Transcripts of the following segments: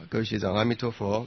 各位学长，阿弥陀佛。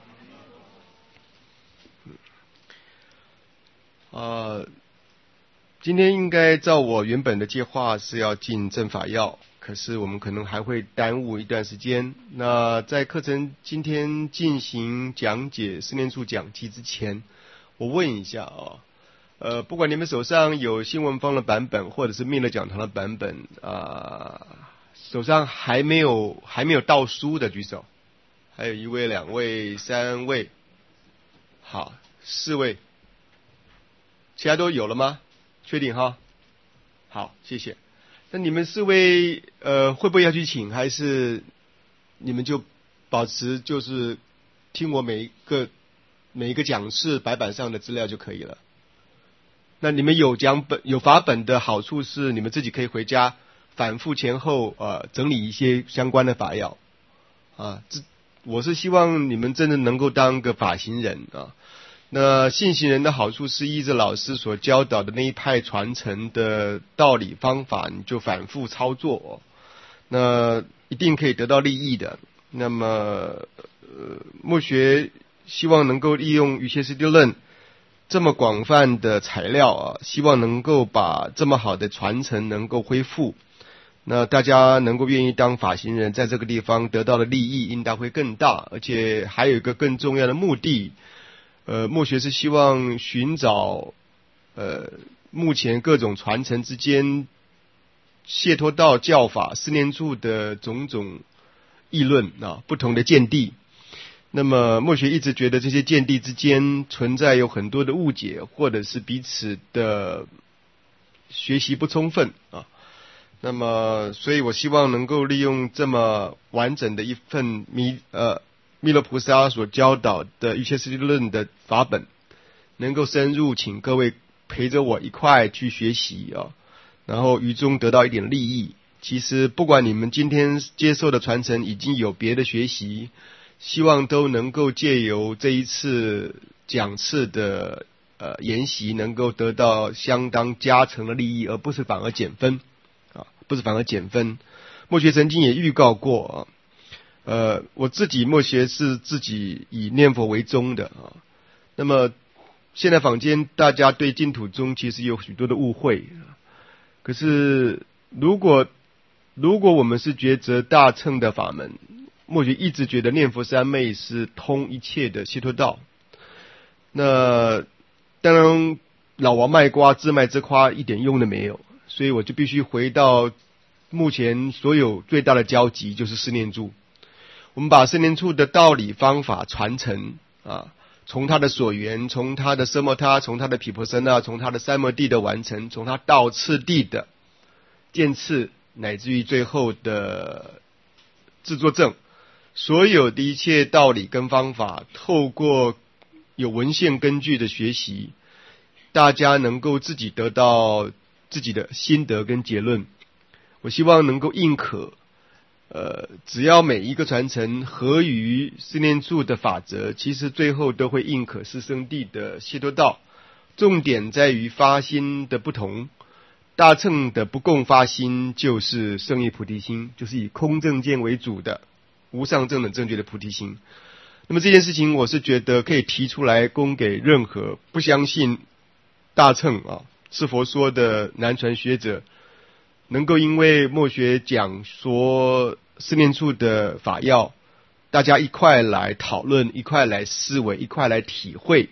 今天应该照我原本的计划是要进正法要，可是我们可能还会耽误一段时间。那在课程今天进行讲解四念处讲记之前，我问一下不管你们手上有新闻方的版本或者是密勒讲堂的版本手上还没有到书的举手。还有1位、2位、3位，好，4位，其他都有了吗？确定哈？好，谢谢。那你们4位会不会要去请，还是你们就保持就是听我每一个讲示白板上的资料就可以了？那你们有法本的好处是，你们自己可以回家反复前后整理一些相关的法要我是希望你们真的能够当个法行人那信行人的好处是依着老师所教导的那一派传承的道理方法，你就反复操作那一定可以得到利益的。那么默学希望能够利用瑜伽师地论这么广泛的材料希望能够把这么好的传承能够恢复。那大家能够愿意当法行人，在这个地方得到的利益应当会更大，而且还有一个更重要的目的。默学是希望寻找目前各种传承之间解脱道教法四念处的种种议论不同的见地。那么默学一直觉得这些见地之间存在有很多的误解，或者是彼此的学习不充分那么所以我希望能够利用这么完整的一份弥勒菩萨所教导的瑜伽师地论的法本，能够深入请各位陪着我一块去学习然后于中得到一点利益。其实不管你们今天接受的传承已经有别的学习，希望都能够借由这一次讲次的研习能够得到相当加成的利益，而不是反而减分默学曾经也预告过我自己默学是自己以念佛为宗的那么现在坊间大家对净土宗其实有许多的误会可是如果我们是觉则大乘的法门，默学一直觉得念佛三昧是通一切的解脱道。那当然老王卖瓜自卖自夸一点用都没有，所以我就必须回到目前所有最大的交集，就是四念处。我们把四念处的道理方法传承从他的所缘，从他的奢摩他，从他的毗婆舍那，从他的三摩地的完成，从他道次第的渐次，乃至于最后的制作证，所有的一切道理跟方法，透过有文献根据的学习，大家能够自己得到自己的心得跟结论。我希望能够印可只要每一个传承合于四念处的法则，其实最后都会印可四圣谛的解脱道。重点在于发心的不同，大乘的不共发心就是圣义菩提心，就是以空正见为主的无上正等正觉的菩提心。那么这件事情我是觉得可以提出来供给任何不相信大乘是佛说的南传学者，能够因为默学讲说四念处的法要，大家一块来讨论，一块来思维，一块来体会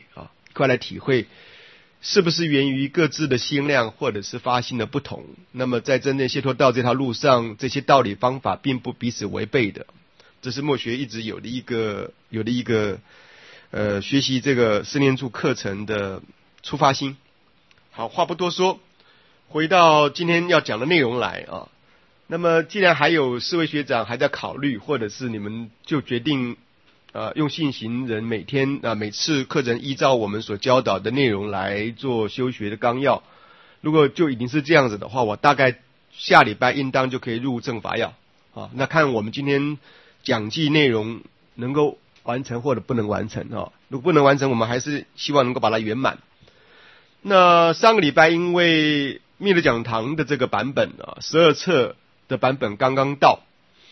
是不是源于各自的心量或者是发心的不同。那么在真正解脱道这条路上，这些道理方法并不彼此违背的，这是默学一直有的一个学习这个四念处课程的出发心。好，话不多说，回到今天要讲的内容来那么既然还有4位学长还在考虑，或者是你们就决定用信行人每次课程依照我们所教导的内容来做修学的纲要，如果就已经是这样子的话，我大概下礼拜应当就可以入正法要那看我们今天讲记内容能够完成或者不能完成如果不能完成，我们还是希望能够把它圆满。那上个礼拜因为密勒讲堂的这个版本12册的版本刚刚到，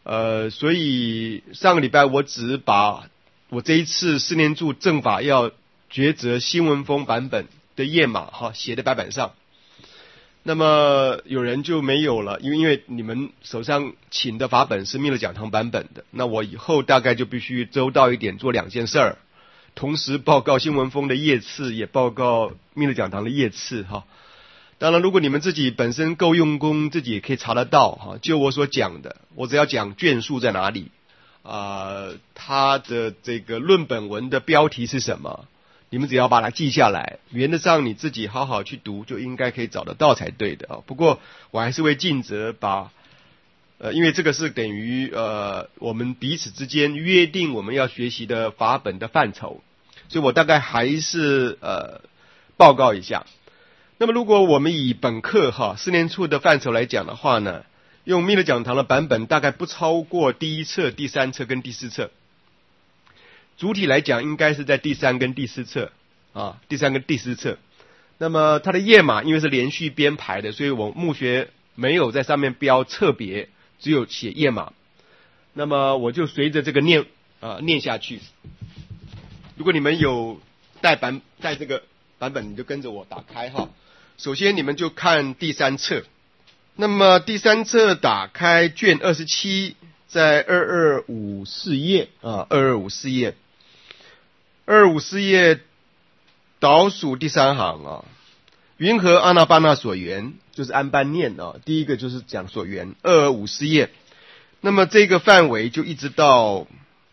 所以上个礼拜我只把我这一次四念住正法要抉择新文风版本的页码写在白板上。那么有人就没有了，因为你们手上请的法本是密勒讲堂版本的，那我以后大概就必须周到一点做两件事儿，同时报告新文风的页次，也报告密勒讲堂的页次当然如果你们自己本身够用功，自己也可以查得到就我所讲的，我只要讲卷数在哪里它的这个论本文的标题是什么，你们只要把它记下来，原则上你自己好好去读就应该可以找得到才对的不过我还是会尽责把因为这个是等于我们彼此之间约定我们要学习的法本的范畴，所以我大概还是报告一下。那么如果我们以本课四念处的范畴来讲的话呢，用密勒讲堂的版本大概不超过第一册、第三册跟第四册，主体来讲应该是在第三跟第四册第三跟第四册。那么它的页码因为是连续编排的，所以我目学没有在上面标册别，只有写页码。那么我就随着这个念下去。如果你们有带这个版本，你就跟着我打开首先你们就看第三册，那么第三册打开卷27，在2254页2254页，2254页倒数第三行云何阿那巴那所缘，就是安般念第一个就是讲所缘，2254页。那么这个范围就一直到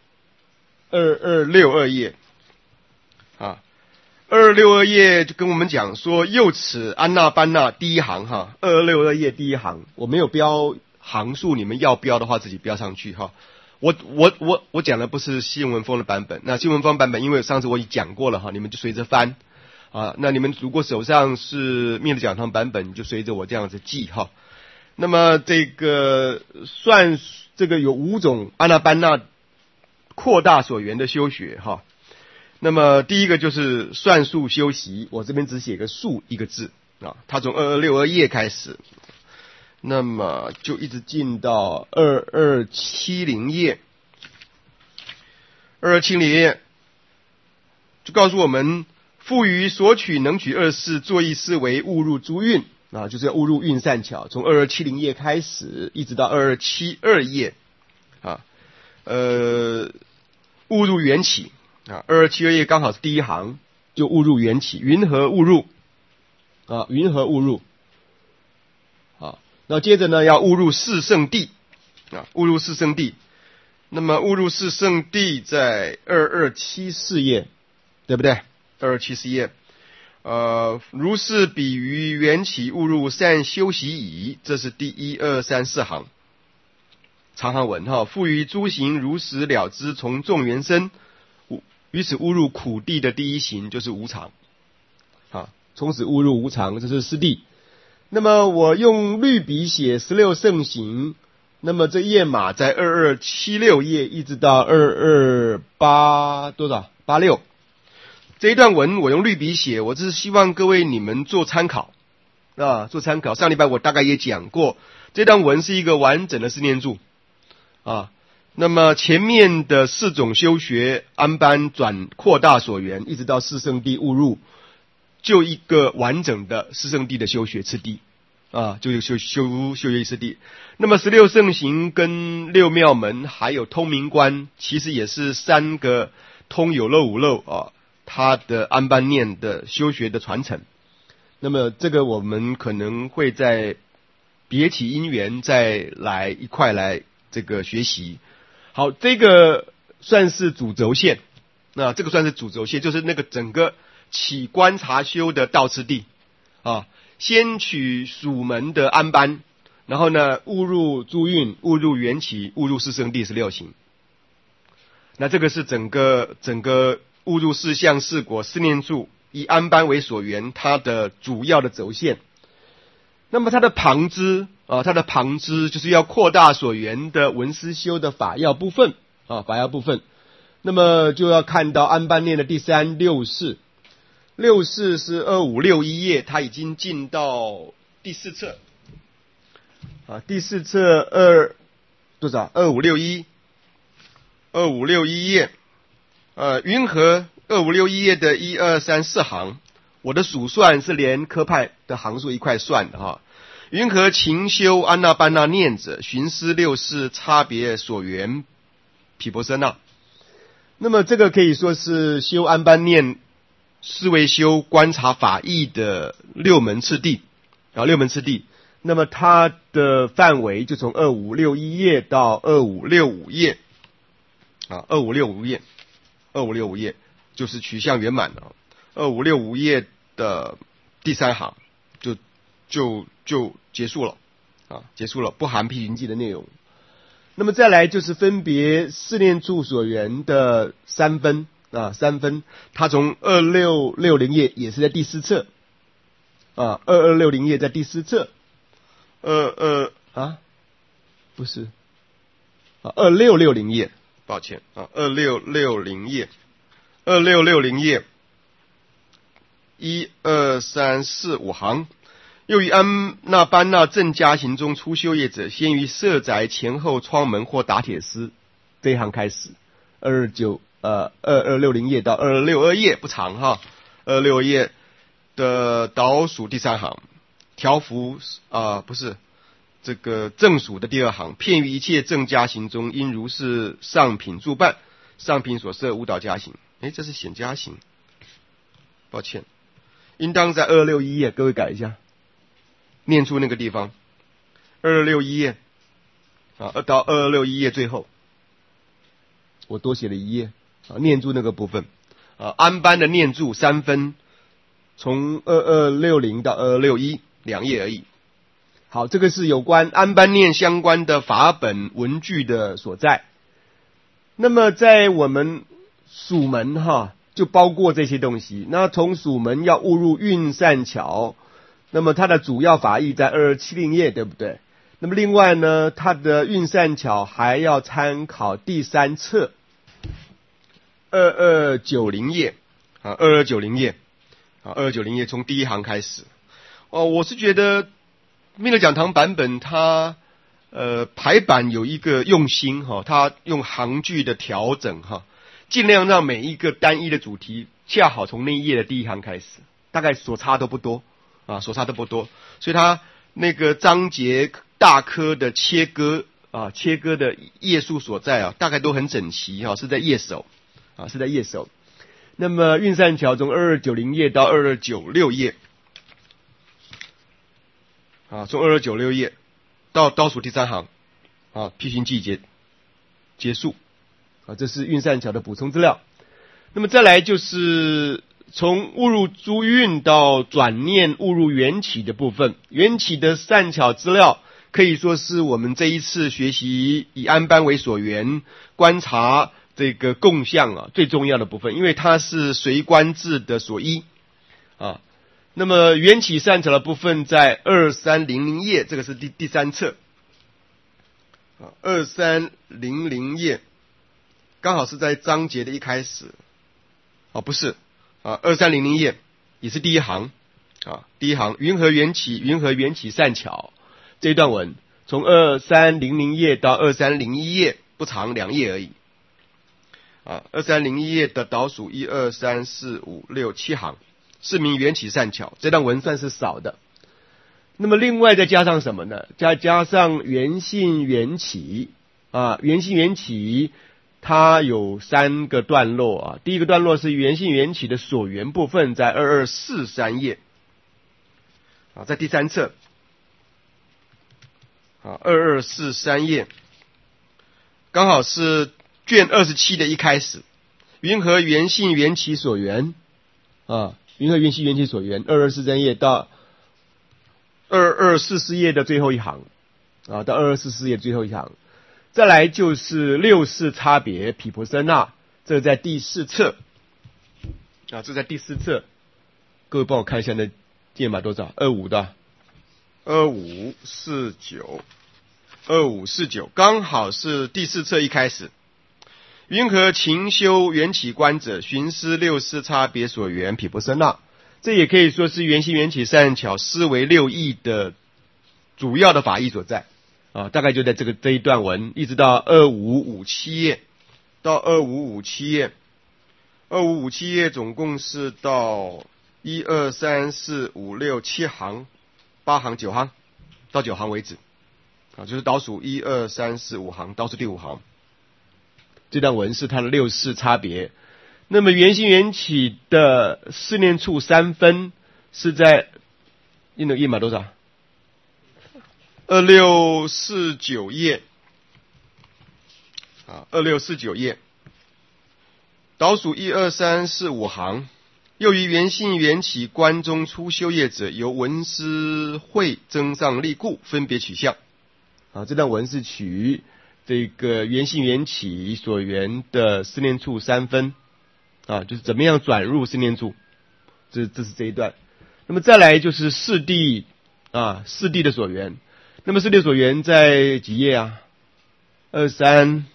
2262页2262页就跟我们讲说，右此安那般那第一行2262页第一行，我没有标行数，你们要标的话自己标上去我讲的不是新文风的版本，那新文风版本因为上次我已讲过了你们就随着翻那你们如果手上是密勒讲堂版本，就随着我这样子记那么这个有5种阿那般那扩大所缘的修学那么第一个就是算数修习，我这边只写个数一个字它从2262页开始，那么就一直进到2270页，2270页就告诉我们，复于所取能取二事，作意思为误入诸蕴就是要误入蕴善巧，从2270页开始一直到2272页误入缘起2272页刚好是第一行，就误入缘起，云何误入云何误入那接着呢要误入四圣谛误入四圣谛，那么误入四圣谛在2274页，对不对？2274页如是比于缘起误入善修习矣，这是第1、2、3、4行长行文复于诸行如实了知，从众缘生，于此误入苦谛的第一行就是无常从此误入无常，这是四谛。那么我用绿笔写16圣行，那么这页码在2276页一直到228多少86，这一段文我用绿笔写，我只是希望各位你们做参考做参考。上礼拜我大概也讲过，这段文是一个完整的四念住那么前面的4种修学安般转扩大所缘，一直到四圣谛误入，就一个完整的四圣谛的修学次第就修学次第。那么16圣行跟6妙门还有通明观，其实也是3个通有漏无漏它的安般念的修学的传承。那么这个我们可能会在别起因缘再来一块来这个学习。好，这个算是主轴线，这个算是主轴线，就是那个整个起观察修的道次第先取属门的安般，然后呢误入诸蕴，误入缘起，误入四圣谛16行。那这个是整个误入四相四果四念住以安般为所缘，它的主要的轴线。那么它的旁支就是要扩大所缘的文思修的法要部分法要部分。那么就要看到安般念的第3、6事是2561页，它已经进到第4册第4册多少？2561页，云和2561页的1、2、3、4行，我的数算是连科派的行数一块算的哈。云和勤修安那班那念者，寻思六事差别所缘毗婆舍那。那么这个可以说是修安般念是为修观察法义的六门次第啊，六门次第。那么它的范围就从2561页到2565页啊，2565页就是取向圆满了。2565页的第3行就结束了啊，结束了，不含毗云记的内容。那么再来就是分别四念处所缘的3分啊，3分，它从2660页也是在第4册啊，2260页在第4册不是啊，2660页，抱歉啊，2660页，2660页，1、2、3、4、5行。又于安那班那正加行中初修业者，先于舍宅前后窗门或打铁丝这一行开始，2260页到2262页不长哈，22页的倒数第3行，调伏不是这个正数的第2行，遍于一切正加行中，因如是上品助伴，上品所设无导加行，这是显加行，抱歉，应当在261页，各位改一下。念出那个地方，2261页啊，到2261页最后，我多写了1页啊，念住那个部分啊，安班的念住3分，从2260到2261 2页而已。好，这个是有关安班念相关的法本文句的所在。那么在我们属门就包括这些东西。那从属门要误入运善巧。那么它的主要法义在2270页，对不对？那么另外呢，它的运善巧还要参考第3册2290页啊，2290页啊，2290页从第1行开始。我是觉得密勒讲堂版本它排版有一个用心它用行距的调整尽量让每一个单一的主题恰好从那一页的第1行开始，大概所差都不多。所差都不多，所以它那个章节大颗的切割的页数所在大概都很整齐是在页首是在页首。那么运善巧从2290页到2296页从2296页到倒数第3行毗寻记结束这是运善巧的补充资料。那么再来就是从误入诸运到转念误入缘起的部分，缘起的善巧资料可以说是我们这一次学习以安班为所缘观察这个共相最重要的部分，因为它是随观智的所依那么缘起善巧的部分在2300页，这个是第3册2300页，刚好是在章节的一开始不是2300页也是第1行第1行云何缘起善巧这一段文，从2300页到2301页不长，2页而已2301页的倒数1、2、3、4、5、6、7行是名缘起善巧，这段文算是少的。那么另外再加上什么呢？加上缘性缘起缘性缘起它有3个段落第一个段落是缘性缘起的所缘部分，在2243页在第3册2243页，刚好是卷27的一开始，云何缘性缘起所缘云何缘性缘起所缘，2243页到2244页的最后一行到2244页最后一行。再来就是六事差别毗婆舍那，这在第4册这在第4册，各位帮我看一下那页码多少？25的2549，刚好是第4册一开始。云何勤修缘起观者，寻思六事差别所缘毗婆舍那，这也可以说是缘性缘起善巧思维6义的主要的法义所在大概就在这一段文，一直到2557页，到2557页，2557页总共是到1、2、3、4、5、6、7行，8行、9行，到9行为止，就是倒数1、2、3、4、5行，倒数第5行。这段文是它的6式差别。那么圆心缘起的四念处三分是在页码多少？2649页，2649页，倒数1、2、3、4、5行。又于圆性缘起观中初修业者，由文思会增上立故，分别取项。这段文是取这个圆性缘起所缘的四念处三分，就是怎么样转入四念处，这是这一段。那么再来就是四谛的所缘。那么四谛所缘在几页啊？23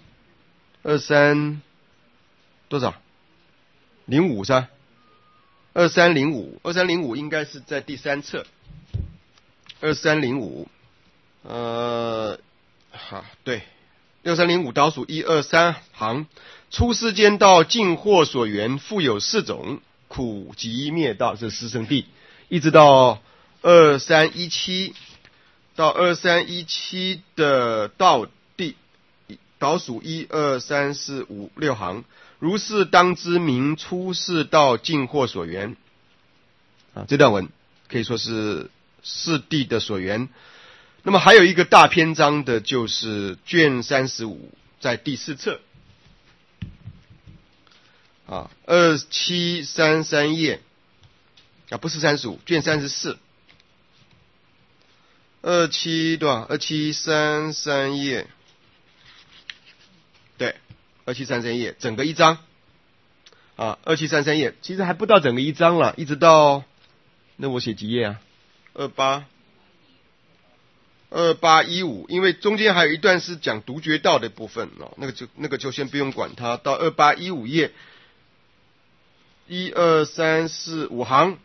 多少？05是吧？2305应该是在第3册。2305，对，6305倒数1、2、3行，出世间道尽惑所缘，复有4种，苦集灭道，这是四圣谛，一直到2317，到2317的道谛，倒数1、2、3、4、5、6行。如是当知名出世道尽惑所缘。这段文可以说是四谛的所缘。那么还有一个大篇章的就是卷35，在第4册2733页不是35，卷342733页，对，2733页，整个一章2733页，其实还不到整个一章了，一直到那我写几页啊？2815，因为中间还有一段是讲独觉道的部分那个就先不用管它，到2815页，1、2、3、4、5行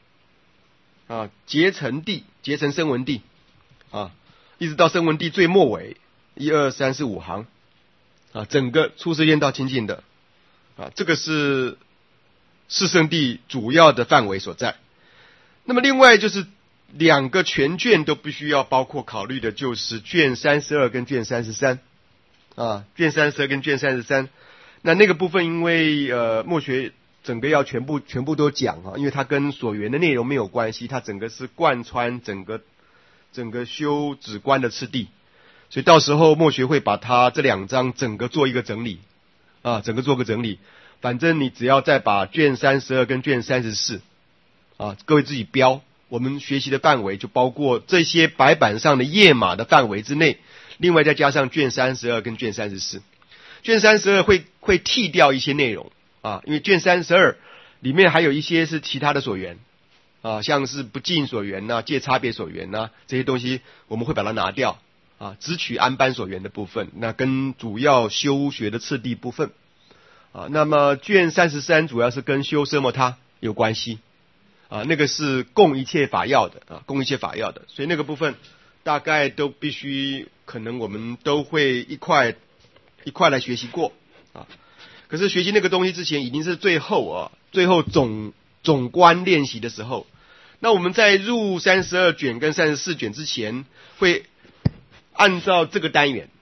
结成谛，结成声闻谛一直到声闻谛最末尾，1、2、3、4、5行整个出世间道清净的这个是四圣谛主要的范围所在。那么另外就是2个全卷都必须要包括考虑的，就是卷32跟卷33卷32跟卷33。那个部分因为墨学整个要全部都讲因为它跟所缘的内容没有关系，它整个是贯穿整个修止观的次第，所以到时候墨学会把它这2章整个做一个整理整个做个整理。反正你只要再把卷32跟卷34各位自己标，我们学习的范围就包括这些白板上的页码的范围之内，另外再加上卷32跟卷34。卷32会剔掉一些内容因为卷32里面还有一些是其他的所缘像是不尽所缘借差别所缘这些东西我们会把它拿掉只取安般所缘的部分，那跟主要修学的次第部分那么卷33主要是跟修奢摩他有关系那个是供一切法要的供一切法要的，所以那个部分大概都必须可能我们都会一块来学习过可是学习那个东西之前已经是最后总观练习的时候。那我们在入32卷跟34卷之前会按照这个单元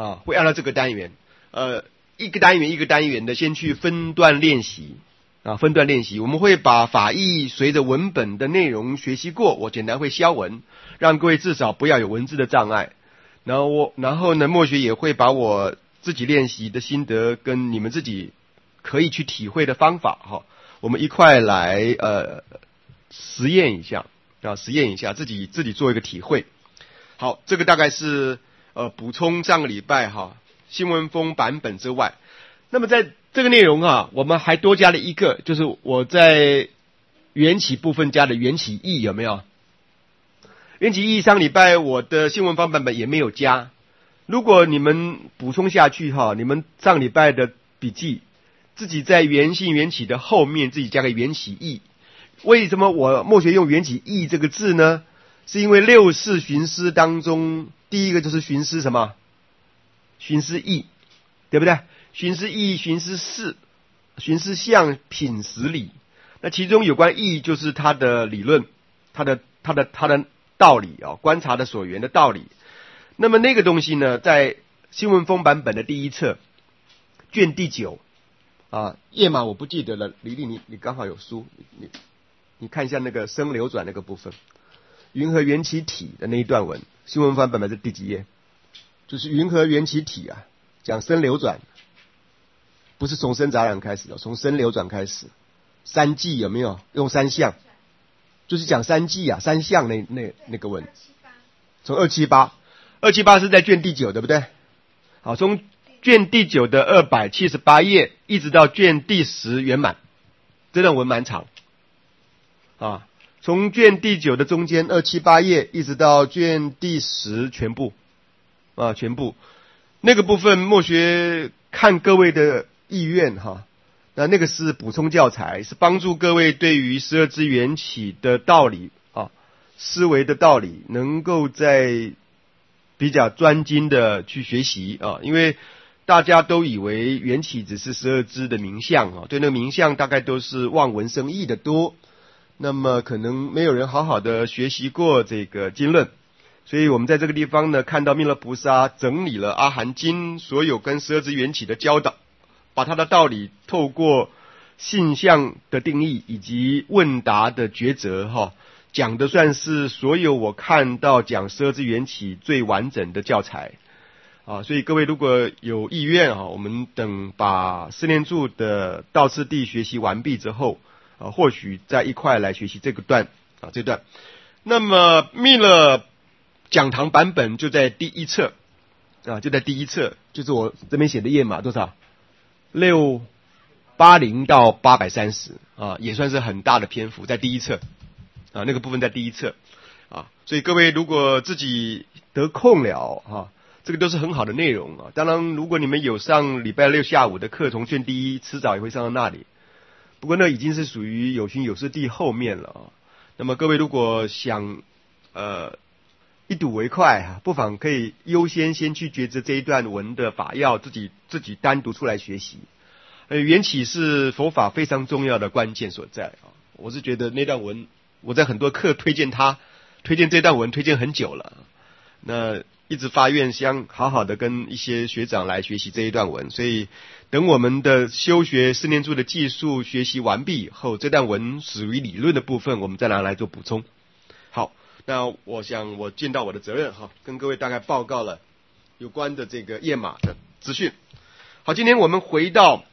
一个单元的先去分段练习我们会把法义随着文本的内容学习过，我简单会消文，让各位至少不要有文字的障碍。然后呢，墨学也会把我自己练习的心得跟你们自己可以去体会的方法我们一块来实验一下自己做一个体会。好，这个大概是补充上个礼拜新文风版本之外。那么在这个内容我们还多加了一个，就是我在缘起部分加的缘起义，有没有？缘起义上礼拜我的新文方版本也没有加，如果你们补充下去你们上礼拜的笔记自己在缘性缘起的后面自己加个缘起义。为什么我墨学用缘起义这个字呢？ 是因为六世寻思当中，第一个就是寻思什么？寻思义，对不对？寻思义、寻思事、寻思相、品实理。那其中有关义就是他的理论，他的道理啊，观察的所缘的道理。那么那个东西呢，在新文风版本的第一册卷第9啊，页码我不记得了。李丽，你刚好有书，你看一下那个生流转那个部分，云和缘起体的那一段文，新文版本是第几页？就是云和缘起体啊，讲生流转，不是从生杂染开始的，从生流转开始。三际有没有用三相？就是讲三际啊，三相那个文，从278是在卷第9，对不对？好，从卷第9的278页一直到卷第10圆满，这段文蛮长啊。从卷第9的中间278页一直到卷第10全部啊，全部那个部分默学看各位的意愿哈。那个是补充教材，是帮助各位对于12支缘起的道理啊，思维的道理，能够在比较专精的去学习啊。因为大家都以为缘起只是12支的名相啊，对那个名相大概都是望文生义的多，那么可能没有人好好的学习过这个经论，所以我们在这个地方呢，看到弥勒菩萨整理了阿含经所有跟12支缘起的教导。把他的道理透过性相的定义以及问答的抉择讲的算是所有我看到讲12支缘起最完整的教材啊。所以各位如果有意愿我们等把四念住的道次第学习完毕之后或许再一块来学习这段。那么密勒讲堂版本就在第一册啊，就在第一册，就是我这边写的页码多少？680到830啊，也算是很大的篇幅，在第一册啊，那个部分在第一册啊，所以各位如果自己得空了这个都是很好的内容啊。当然，如果你们有上礼拜6下午的课，从卷第一，迟早也会上到那里。不过那已经是属于有寻有事第后面了啊。那么各位如果想一睹为快不妨可以优先先去觉知这一段文的法要，自己单独出来学习。缘起是佛法非常重要的关键所在啊。我是觉得那段文，我在很多课推荐这段文推荐很久了。那一直发愿想好好的跟一些学长来学习这一段文，所以等我们的修学四念住的技术学习完毕以后，这段文属于理论的部分，我们再拿来做补充。好。那我想我尽到我的责任跟各位大概报告了有关的这个页码的资讯。好，今天我们回到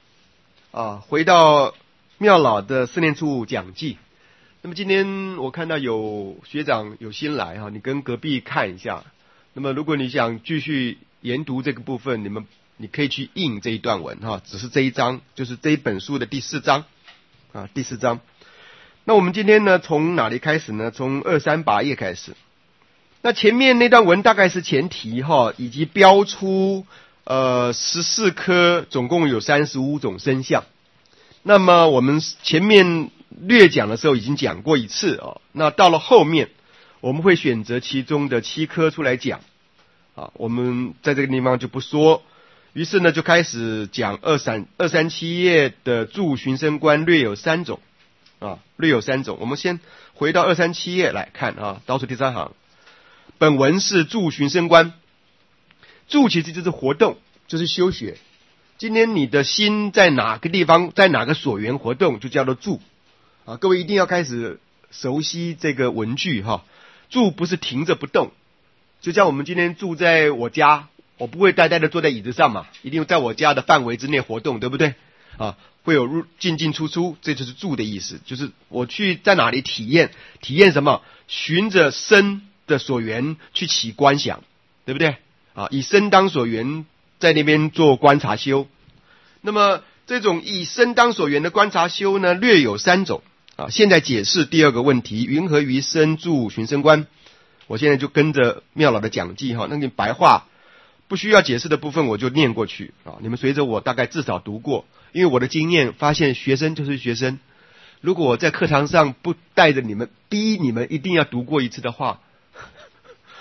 妙老的四念处讲记。那么今天我看到有学长有新来你跟隔壁看一下。那么如果你想继续研读这个部分，你可以去印这一段文只是这一章，就是这一本书的第4章第4章。那我们今天呢，从哪里开始呢？从238页开始。那前面那段文大概是前提以及标出14颗，总共有35种生相。那么我们前面略讲的时候已经讲过一次那到了后面我们会选择其中的7颗出来讲我们在这个地方就不说。于是呢，就开始讲237页的住寻生观略有3种。略有3种。我们先回到237页来看倒数第3行。本文是住寻生观。住其实就是活动，就是修学。今天你的心在哪个地方，在哪个所缘活动，就叫做住各位一定要开始熟悉这个文句住不是停着不动，就像我们今天住在我家，我不会呆呆的坐在椅子上嘛，一定在我家的范围之内活动，对不对会有进进出出，这就是住的意思，就是我去在哪里体验什么，循着身的所缘去起观想，对不对以身当所缘，在那边做观察修。那么这种以身当所缘的观察修呢，略有3种现在解释第2个问题，云何于身住寻生观。我现在就跟着妙老的讲记那个白话不需要解释的部分我就念过去你们随着我大概至少读过。因为我的经验发现，学生就是学生，如果我在课堂上不带着你们，逼你们一定要读过一次的话，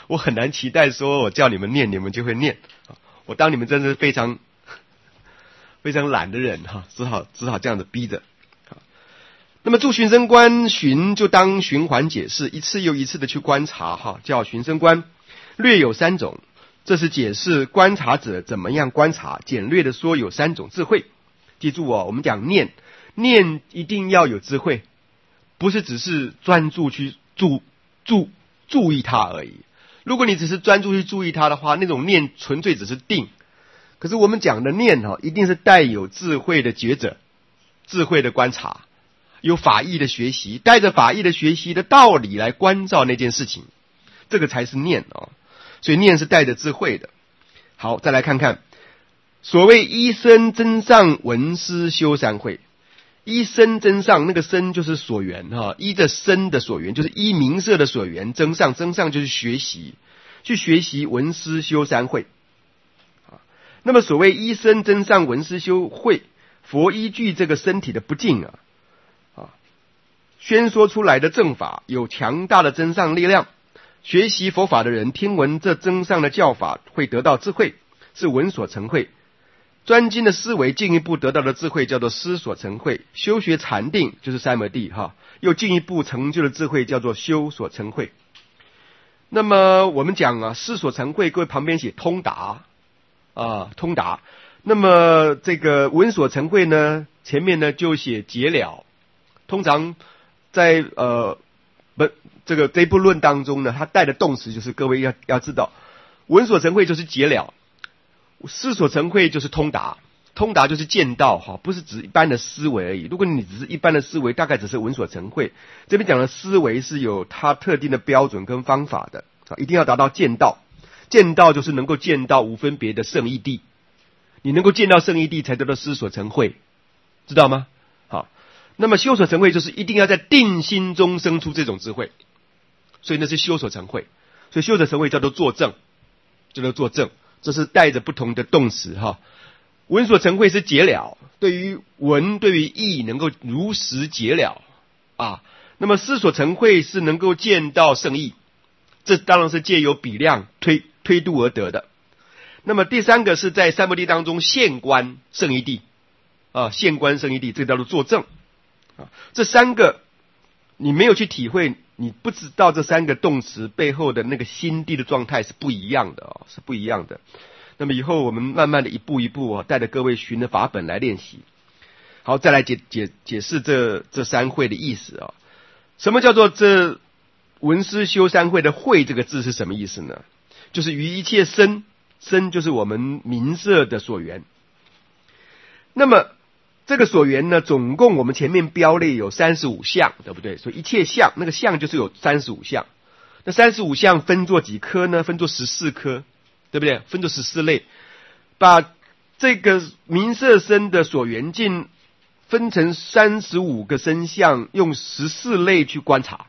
我很难期待说我叫你们念，你们就会念。我当你们真是非常非常懒的人哈，只好这样子逼着。那么住寻声观，寻就当循环解释，一次又一次的去观察哈，叫寻声观。略有3种，这是解释观察者怎么样观察。简略的说有3种智慧。记住我们讲念一定要有智慧，不是只是专注去注意它而已。如果你只是专注去注意它的话，那种念纯粹只是定。可是我们讲的念一定是带有智慧的觉者，智慧的观察，有法义的学习，带着法义的学习的道理来关照那件事情，这个才是念所以念是带着智慧的。好，再来看看所谓依身增上闻思修三会。依身增上，那个身就是所缘依着身的所缘，就是依名色的所缘增上，就是学习，去学习闻思修三会。那么所谓依身增上闻思修会，佛依据这个身体的不净宣说出来的正法有强大的增上力量。学习佛法的人听闻这增上的教法，会得到智慧，是闻所成慧。专精的思维进一步得到的智慧叫做思所成慧，修学禅定就是三摩地又进一步成就的智慧叫做修所成慧。那么我们讲思所成慧，各位旁边写通达通达。那么这个闻所成慧呢，前面呢就写解了。通常在这部论当中呢，它带的动词就是各位要知道，闻所成慧就是解了，思所成慧就是通达。通达就是见道不是指一般的思维而已。如果你只是一般的思维，大概只是闻所成慧。这边讲的思维是有它特定的标准跟方法的一定要达到见道。见道就是能够见到无分别的圣义谛，你能够见到圣义谛才得到思所成慧，知道吗？好，那么修所成慧就是一定要在定心中生出这种智慧，所以那是修所成慧。所以修所成慧叫做作证，这是带着不同的动词闻所成慧是解了，对于闻对于义能够如实解了那么思所成慧是能够见到圣义，这当然是借由比量推度而得的。那么第3个是在三摩地当中现观圣义谛现观圣义谛，这个叫做作证这3个你没有去体会，你不知道这3个动词背后的那个心地的状态是不一样的是不一样的。那么以后我们慢慢的一步一步带着各位循着法本来练习。好，再来解释这三会的意思什么叫做这闻思修三会的会这个字是什么意思呢？就是于一切身就是我们名色的所缘。那么这个所缘呢，总共我们前面标列有35项，对不对？所以一切相，那个相就是有35项。那35项分作几科呢？分作14科，对不对？分作14类，把这个名色身的所缘境分成35个身相，用14类去观察，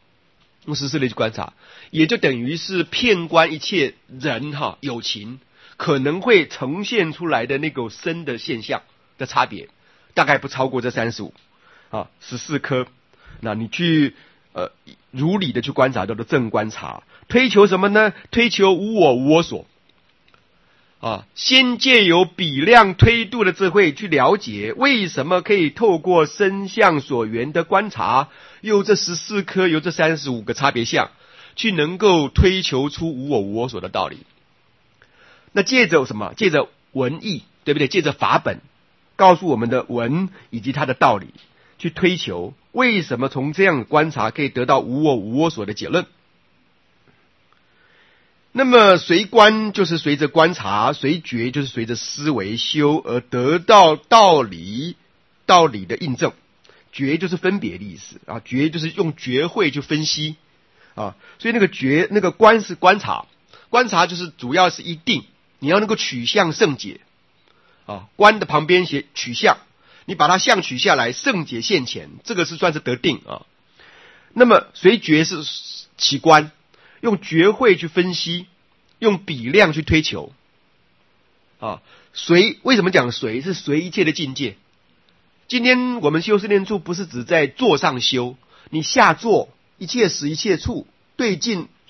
也就等于是遍观一切人有情可能会呈现出来的那个身的现象的差别，大概不超过这14科。那你去如理的去观察，叫做正观察。推求什么呢？推求无我无我所先借由比量推度的智慧去了解为什么可以透过身相所缘的观察，有这14科，有这35个差别相，去能够推求出无我无我所的道理。那借着什么？借着文义，对不对？借着法本告诉我们的文以及它的道理，去推求为什么从这样的观察可以得到无我无我所的结论。那么随观就是随着观察，随觉就是随着思维修而得到道理的印证。觉就是分别的意思觉就是用觉慧去分析所以那个觉那个观是观察，观察就是主要是一定，你要能够取相胜解观的旁边写取相，你把它相取下来，胜解现前，这个是算是得定那么随觉是起观，用觉慧去分析，用比量去推求随为什么讲随？是随一切的境界。今天我们修四念处不是只在坐上修，你下坐一切时一切处对境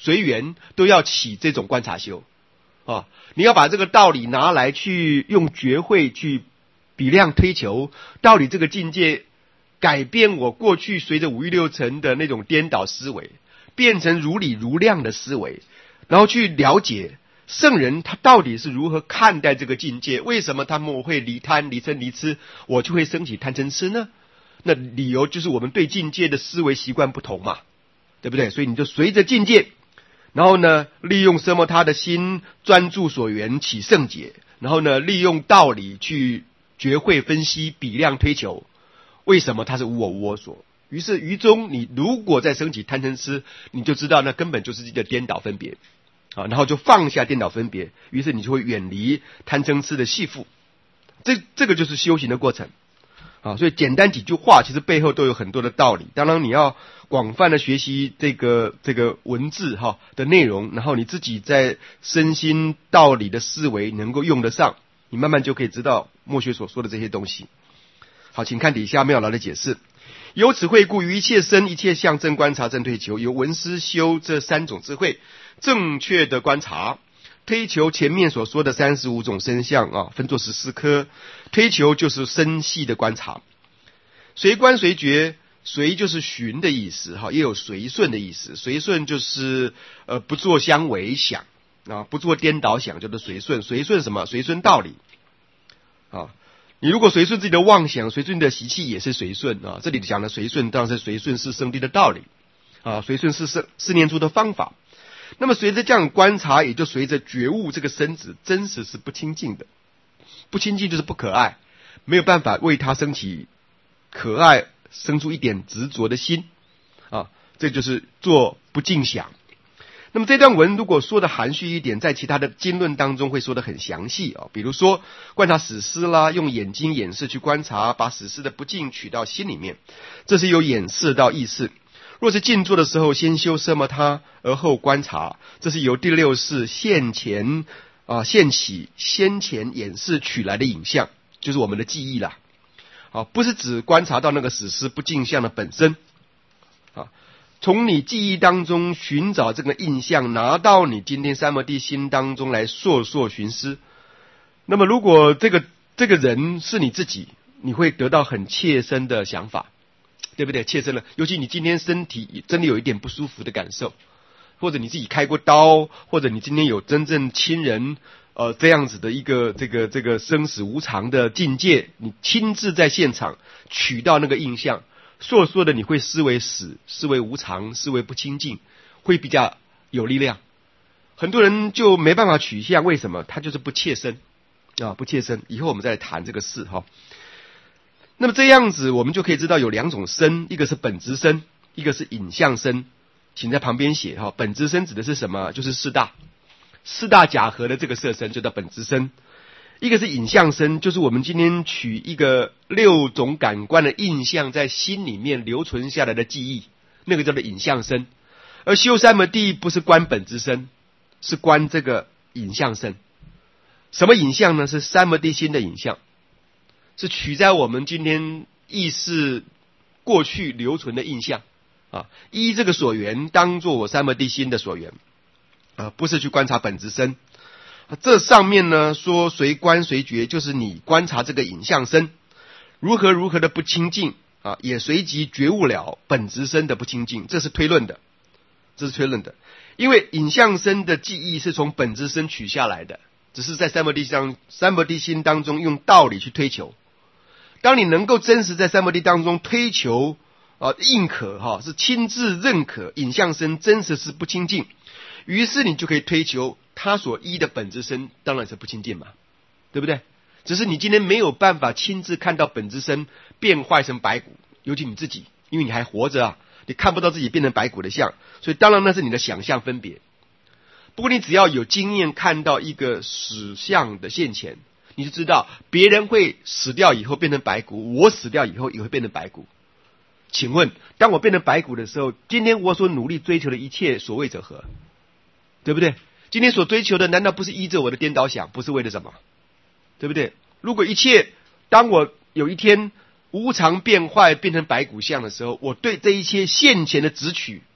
随缘都要起这种观察修啊。你要把这个道理拿来去用觉慧去比量推求，道理这个境界改变我过去随着五欲六尘的那种颠倒思维，变成如理如量的思维，然后去了解圣人他到底是如何看待这个境界，为什么他们会离贪离嗔离痴，我就会升起贪嗔痴呢？那理由就是我们对境界的思维习惯不同嘛，对不对？所以你就随着境界，然后呢利用奢摩他的心专注所缘起圣解，然后呢利用道理去觉慧分析比量推求，为什么它是无我无我所。于是于中你如果再升起贪嗔痴，你就知道那根本就是一个颠倒分别啊，然后就放下颠倒分别，于是你就会远离贪嗔痴的系缚。这个就是修行的过程啊。所以简单几句话，其实背后都有很多的道理。当然你要广泛的学习这个文字的内容，然后你自己在身心道理的思维能够用得上，你慢慢就可以知道墨学所说的这些东西。好，请看底下妙老的解释。由此慧故，于一切身一切相正观察正推求，由闻思修这三种智慧正确的观察，推求前面所说的35种身相啊，分作14科。推求就是深细的观察，随观随觉，随就是循的意思也有随顺的意思。随顺就是不做相违想啊，不做颠倒想，就是随顺。随顺什么？随顺道理啊。你如果随顺自己的妄想，随顺你的习气也是随顺啊。这里讲的随顺当然是随顺是圣谛的道理啊，随顺是四念处的方法。那么随着这样观察，也就随着觉悟这个身子真实是不清净的，不清净就是不可爱，没有办法为它升起可爱，生出一点执着的心啊，这就是做不净想。那么这段文如果说的含蓄一点，在其他的经论当中会说的很详细比如说观察死尸啦，用眼睛眼识去观察，把死尸的不净取到心里面，这是由眼识到意识。若是静坐的时候，先修奢摩他，而后观察，这是由第六识现起先前眼识取来的影像，就是我们的记忆啦。不是指观察到那个死尸不净相的本身从你记忆当中寻找这个印象，拿到你今天三摩地心当中来烁烁寻思。那么如果这个人是你自己，你会得到很切身的想法，对不对？切身了，尤其你今天身体真的有一点不舒服的感受，或者你自己开过刀，或者你今天有真正亲人这样子的一个这个生死无常的境界，你亲自在现场取到那个印象，烁烁的你会视为死，视为无常，视为不清净，会比较有力量。很多人就没办法取向，为什么？他就是不切身不切身。以后我们再来谈这个事那么这样子我们就可以知道有两种身，一个是本质身，一个是影像身。请在旁边写本质身指的是什么？就是四大假合的这个色身就叫本质身。一个是影像身，就是我们今天取一个6种感官的印象在心里面留存下来的记忆，那个叫做影像身。而修三摩地不是观本质身，是观这个影像身。什么影像呢？是三摩地心的影像，是取在我们今天意识过去留存的印象依这个所缘当作我三摩地心的所缘不是去观察本质身。这上面呢说随观随觉，就是你观察这个影像身如何的不清净也随即觉悟了本质身的不清净，这是推论的。因为影像身的记忆是从本质身取下来的，只是在三摩地心当中用道理去推求。当你能够真实在三摩地当中推求认可是亲自认可影像身真实是不清净，于是你就可以推求他所依的本质身当然是不清净嘛，对不对？只是你今天没有办法亲自看到本质身变坏成白骨，尤其你自己，因为你还活着你看不到自己变成白骨的相，所以当然那是你的想象分别。不过你只要有经验看到一个死相的现前，你就知道别人会死掉以后变成白骨，我死掉以后也会变成白骨。请问当我变成白骨的时候，今天我所努力追求的一切所谓者何？对不对？今天所追求的难道不是依着我的颠倒想，不是为了什么？对不对？如果一切当我有一天无常变坏变成白骨相的时候，我对这一切现前的执取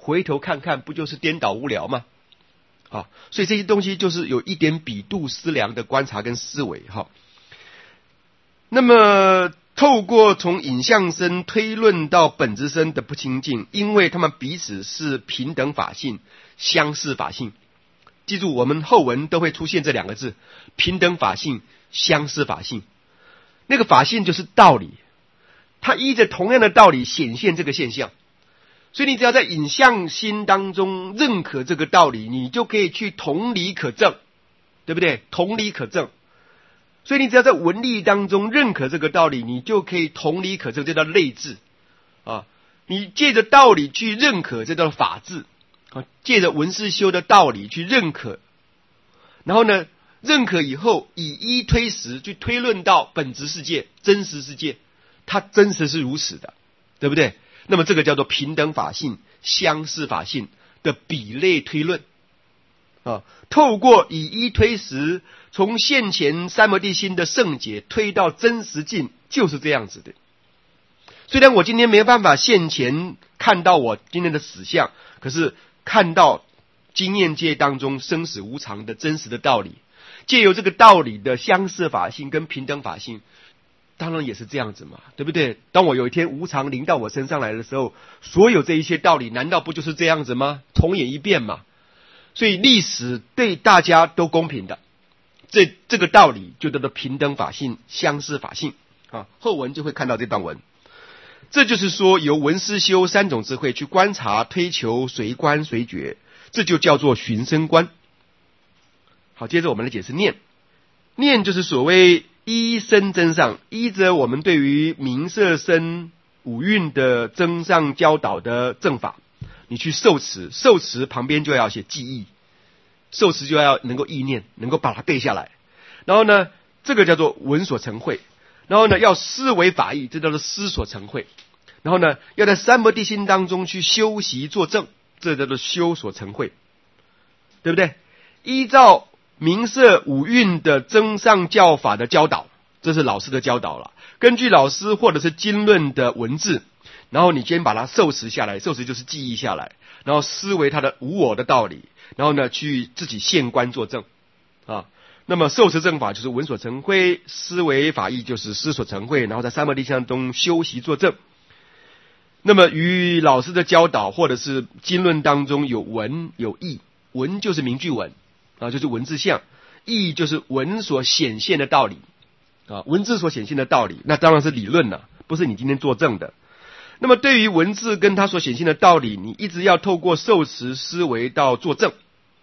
回头看看，不就是颠倒无聊吗？啊，所以这些东西就是有一点比度思量的观察跟思维哈。那么透过从影像身推论到本质身的不清净，因为他们彼此是平等法性、相似法性。记住，我们后文都会出现这两个字：平等法性、相似法性。那个法性就是道理，它依着同样的道理显现这个现象。所以你只要在影像心当中认可这个道理，你就可以去同理可证，对不对？同理可证。所以你只要在文理当中认可这个道理，你就可以同理可证，这叫类智啊。你借着道理去认可，这叫法治啊。借着文思修的道理去认可，然后呢，认可以后以一推十，去推论到本质世界、真实世界，它真实是如此的，对不对？那么这个叫做平等法性、相似法性的比类推论啊，透过以一推十，从现前三摩地心的圣解推到真实境，就是这样子的。虽然我今天没有办法现前看到我今天的死相，可是看到经验界当中生死无常的真实的道理，借由这个道理的相似法性跟平等法性，当然也是这样子嘛，对不对？当我有一天无常临到我身上来的时候，所有这一些道理难道不就是这样子吗？重演一遍嘛。所以历史对大家都公平的，这个道理就叫做平等法性、相似法性啊。后文就会看到这段文。这就是说，由文思修三种智慧去观察、推求随观随觉，这就叫做寻声观。好，接着我们来解释念。念就是所谓依身真上，依着我们对于名色身五蕴的真上教导的正法，你去受持，受持旁边就要写记忆，受持就要能够意念，能够把它背下来。然后呢，这个叫做闻所成慧。然后呢，要思维法义，这叫做思所成慧。然后呢，要在三摩地心当中去修习作证，这叫做修所成慧，对不对？依照名色五蕴的真上教法的教导，这是老师的教导了。根据老师或者是经论的文字，然后你先把它受持下来，受持就是记忆下来，然后思维它的无我的道理，然后呢去自己现观作证啊。那么受持正法就是闻所成慧，思维法义就是思所成慧，然后在三摩地心中修习作证。那么与老师的教导或者是经论当中有文有义，文就是名句文啊，就是文字相；义就是文所显现的道理啊，文字所显现的道理，那当然是理论了，不是你今天作证的。那么对于文字跟它所显现的道理，你一直要透过受持思维到作证，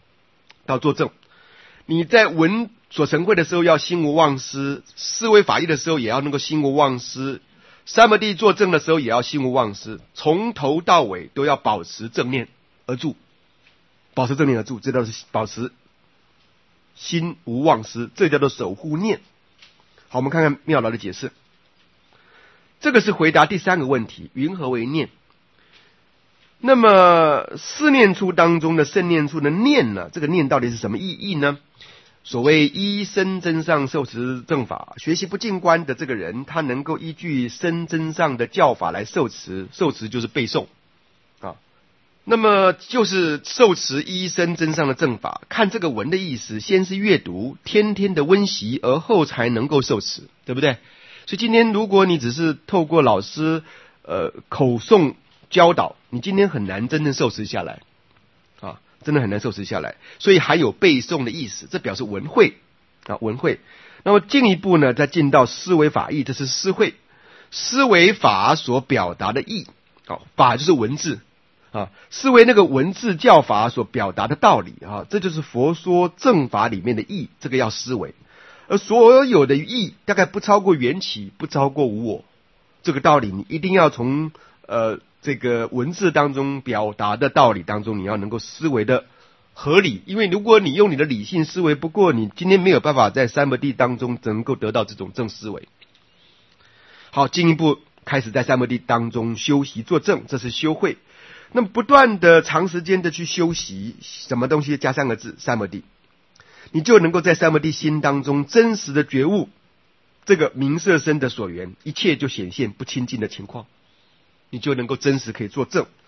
你在闻所成慧的时候要心无忘失，思维法义的时候也要能够心无忘失，三摩地作证的时候也要心无忘失，从头到尾都要保持正念而住，保持正念而住，这叫做保持心无忘失，这叫做守护念。好，我们看看妙老的解释。这个是回答第三个问题，云何为念？那么四念处当中的圣念处的念呢，这个念到底是什么意义呢？所谓依身真上受持正法，学习不净观的这个人，他能够依据身真上的教法来受持，受持就是背诵啊。那么就是受持依身真上的正法，看这个文的意思，先是阅读，天天的温习，而后才能够受持，对不对？所以今天如果你只是透过老师口诵教导，你今天很难真正受持下来啊，真的很难受持下来。所以还有背诵的意思，这表示文会啊，文会。那么进一步呢，再进到思维法义，这是思会，思维法所表达的义啊，法就是文字啊，思维那个文字教法所表达的道理啊，这就是佛说正法里面的义，这个要思维。而所有的义大概不超过缘起，不超过无我，这个道理你一定要从这个文字当中表达的道理当中，你要能够思维的合理。因为如果你用你的理性思维，不过你今天没有办法在三摩地当中能够得到这种正思维。好，进一步开始在三摩地当中修习作证，这是修慧。那么不断的长时间的去修习，什么东西加三个字，三摩地，你就能够在三摩地心当中真实的觉悟这个名色身的所缘，一切就显现不清净的情况，你就能够真实可以作证。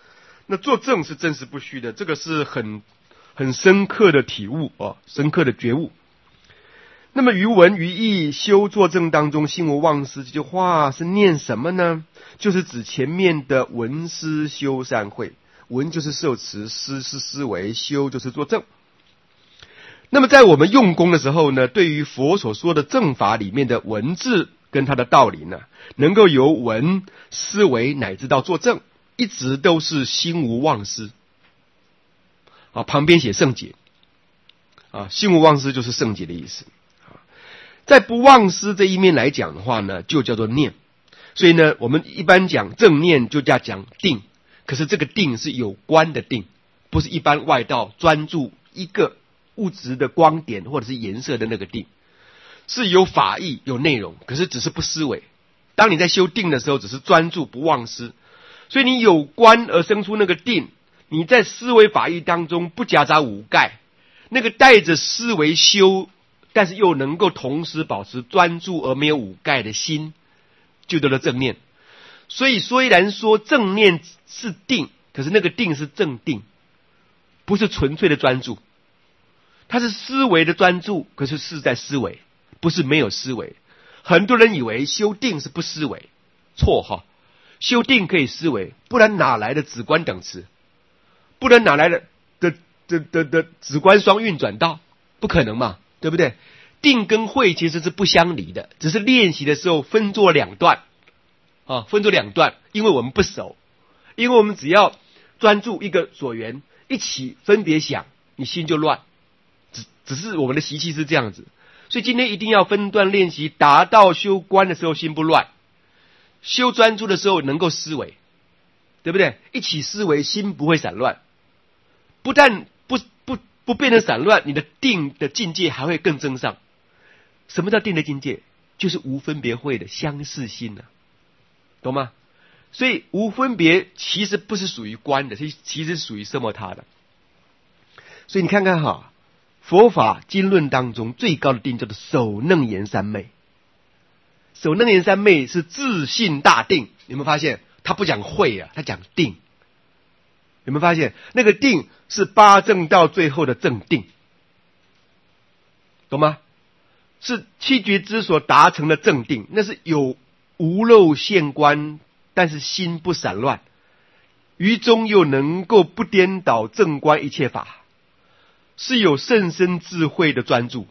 那作证是真实不虚的，这个是很深刻的体悟深刻的觉悟。那么于文于义修作证当中心无忘失这句话是念什么呢？就是指前面的闻思修善慧，闻就是受持，思是思维，修就是作证。那么在我们用功的时候呢，对于佛所说的正法里面的文字跟它的道理呢，能够由闻思维乃至到作证，一直都是心无忘失旁边写圣解心无忘失就是圣解的意思。在不忘失这一面来讲的话呢，就叫做念。所以呢，我们一般讲正念就叫讲定，可是这个定是有关的定，不是一般外道专注一个物质的光点或者是颜色的那个定，是有法义有内容，可是只是不思维。当你在修定的时候，只是专注不忘失，所以你有关而生出那个定，你在思维法义当中不夹杂五盖，那个带着思维修，但是又能够同时保持专注而没有五盖的心，就得了正念。所以虽然说正念是定，可是那个定是正定，不是纯粹的专注，它是思维的专注，可是是在思维，不是没有思维。很多人以为修定是不思维，错修定可以思维，不然哪来的止观等持？不然哪来的止观双运转道？不可能嘛，对不对？定跟慧其实是不相离的，只是练习的时候分作两段分作两段，因为我们不熟，因为我们只要专注一个所缘，一起分别想，你心就乱，只是我们的习气是这样子。所以今天一定要分段练习，达到修观的时候心不乱，修专注的时候能够思维，对不对？一起思维，心不会散乱，不但不变成散乱，你的定的境界还会更增上。什么叫定的境界？就是无分别慧的相似心懂吗？所以无分别其实不是属于观的，其实属于奢摩他的。所以你看看佛法经论当中最高的定叫做首楞严三昧。首楞严三昧是自信大定，有没有发现？他不讲慧他讲定。有没有发现那个定是八正道最后的正定，懂吗？是七觉之所达成的正定，那是有无漏现观，但是心不散乱，于中又能够不颠倒正观一切法，是有甚深智慧的专注。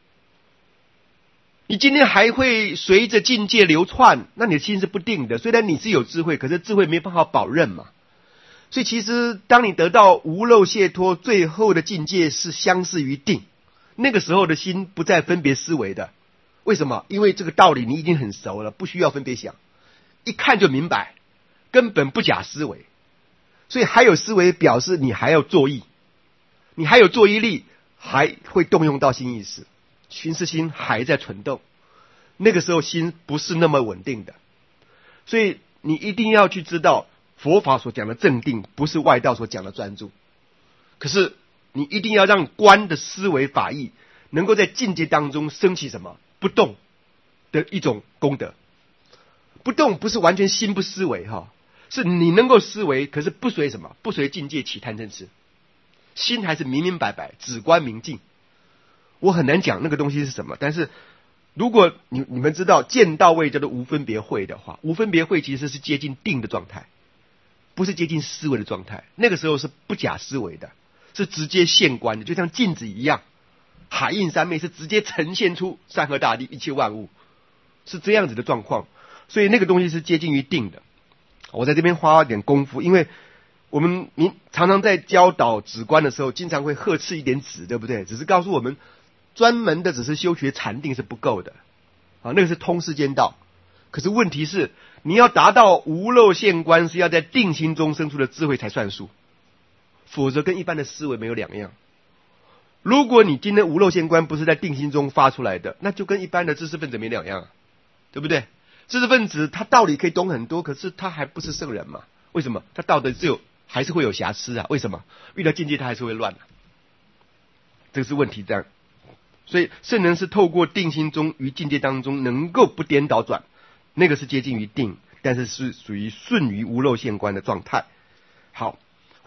你今天还会随着境界流窜，那你的心是不定的。虽然你是有智慧，可是智慧没办法保任嘛。所以其实当你得到无漏解脱，最后的境界是相似于定，那个时候的心不再分别思维的。为什么？因为这个道理你已经很熟了，不需要分别想，一看就明白，根本不假思维。所以还有思维表示你还要作意，你还有作意力，还会动用到心意识，寻思心还在存动，那个时候心不是那么稳定的。所以你一定要去知道佛法所讲的正定不是外道所讲的专注，可是你一定要让观的思维法义能够在境界当中升起什么不动的一种功德。不动不是完全心不思维是你能够思维，可是不随什么？不随境界起贪嗔痴，心还是明明白白，止观明净。我很难讲那个东西是什么，但是如果你们知道见到位叫做无分别慧的话，无分别慧其实是接近定的状态，不是接近思维的状态。那个时候是不假思维的，是直接现观的，就像镜子一样，海印三昧是直接呈现出山河大地一切万物，是这样子的状况。所以那个东西是接近于定的。我在这边花点功夫，因为我们常常在教导止观的时候，经常会呵斥一点止，对不对？只是告诉我们，专门的只是修学禅定是不够的那个是通世间道。可是问题是，你要达到无漏现观，是要在定心中生出的智慧才算数，否则跟一般的思维没有两样。如果你今天无漏现观不是在定心中发出来的，那就跟一般的知识分子没两样对不对？知识分子他道理可以懂很多，可是他还不是圣人嘛？为什么？他道德还是会有瑕疵为什么？遇到境界他还是会乱这个是问题这样。所以圣人是透过定心中于境界当中能够不颠倒转，那个是接近于定，但是是属于顺于无漏现观的状态。好，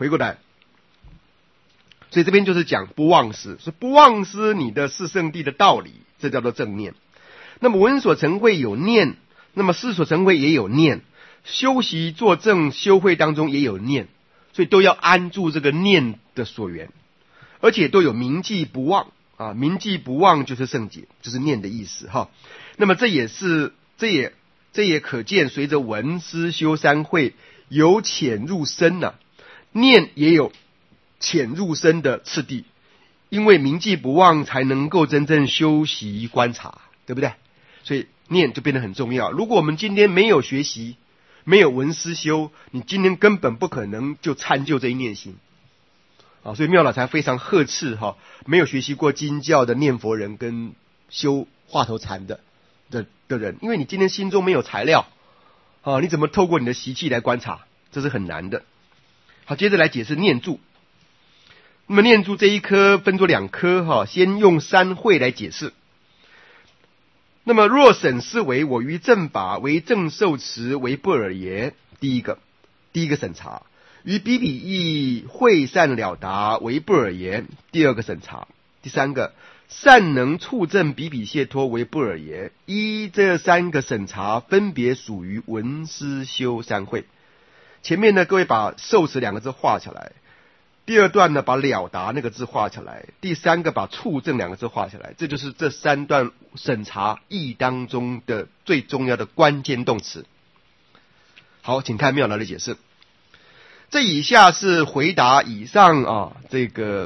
回过来。所以这边就是讲不忘失，是不忘失你的四圣谛的道理，这叫做正念。那么闻所成慧有念，那么思所成慧也有念，修习作证修慧当中也有念，所以都要安住这个念的所缘，而且都有铭记不忘啊，铭记不忘就是圣解，就是念的意思哈。那么这也可见，随着闻思修三慧由浅入深呐，念也有浅入深的次第，因为铭记不忘才能够真正修习观察，对不对？所以念就变得很重要。如果我们今天没有学习，没有闻思修，你今天根本不可能就参就这一念心啊。所以妙老才非常呵斥哈，没有学习过经教的念佛人跟修话头禅的人，因为你今天心中没有材料啊，你怎么透过你的习气来观察？这是很难的。好，接着来解释念住。那么念住这一科分作两科哈，先用三慧来解释。那么若审思为我于正法为正受持为不尔耶，第一个审查；于比比义慧善了达为不尔耶，第二个审查；第三个善能处正比比解脱为不尔耶。依这三个审查分别属于闻思修三慧。前面呢，各位把受持两个字画起来，第二段呢把了达那个字画起来，第三个把处正两个字画起来，这就是这三段审查义当中的最重要的关键动词。好，请看妙老的解释。这以下是回答以上啊这个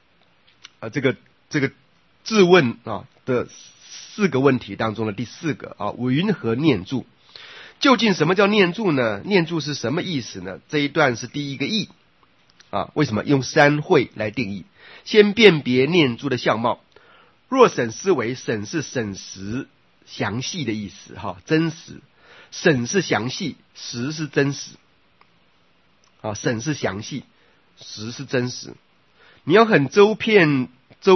质问啊的四个问题当中的第四个啊，云何念住？究竟什么叫念住呢？念住是什么意思呢？这一段是第一个义啊，为什么用三慧来定义？先辨别念住的相貌。若审思维，审是审实详细的意思哈，真实。审是详细，实是真实。啊，审是详细，实是真实。你要很周遍